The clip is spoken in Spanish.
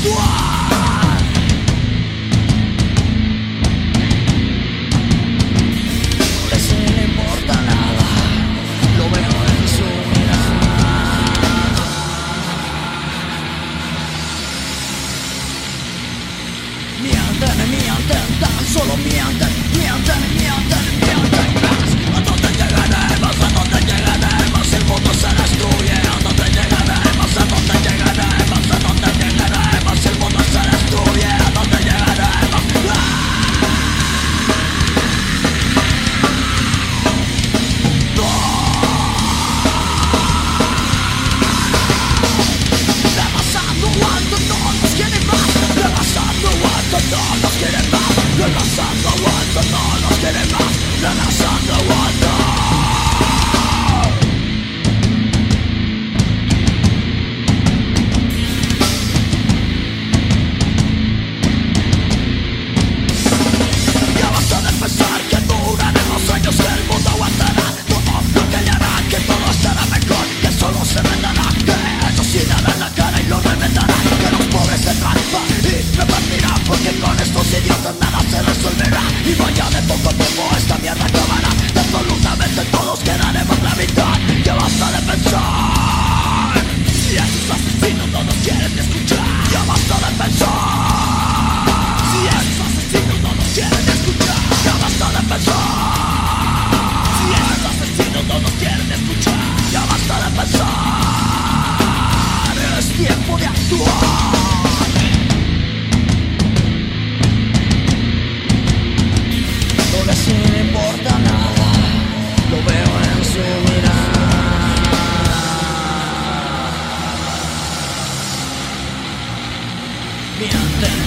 actuar. No les importa nada, lo veo en su mirada. Mienten, tan solo mienten, mienten, mienten, mienten más. ¿A dónde llegaremos? ¿A dónde llegaremos? El mundo se destruye. ¿A dónde llegaremos? ¿A dónde llegaremos? ¿A dónde llegaremos? El mundo se destruye. ¿A dónde llegaremos? Rebasando alto, no nos quieren más. Rebasando alto, no nos quieren más. Rebasando alto, no nos quieren más. Rebasando alto. Ya basta de pensar que duraremos años, que el mundo aguantará todo lo que le hará, que todo estará mejor, que solo se vendará, que eso sí dará la cara y lo reventará, que los pobres tendrán pan y repartirán, porque con estos idiotas nada se resolverá, y vaya de poco a poco esta mierda acabará, de absolutamente todos quedaremos la mitad. Ya basta de pensar, si esos asesinos no nos quieren escuchar. Ya basta de pensar, si esos asesinos no nos quieren escuchar. Ya basta de pensar, si esos asesinos no nos quieren escuchar. Ya basta de pensar, es tiempo de actuar. No les importa nada, lo veo en su mirada. Mienten,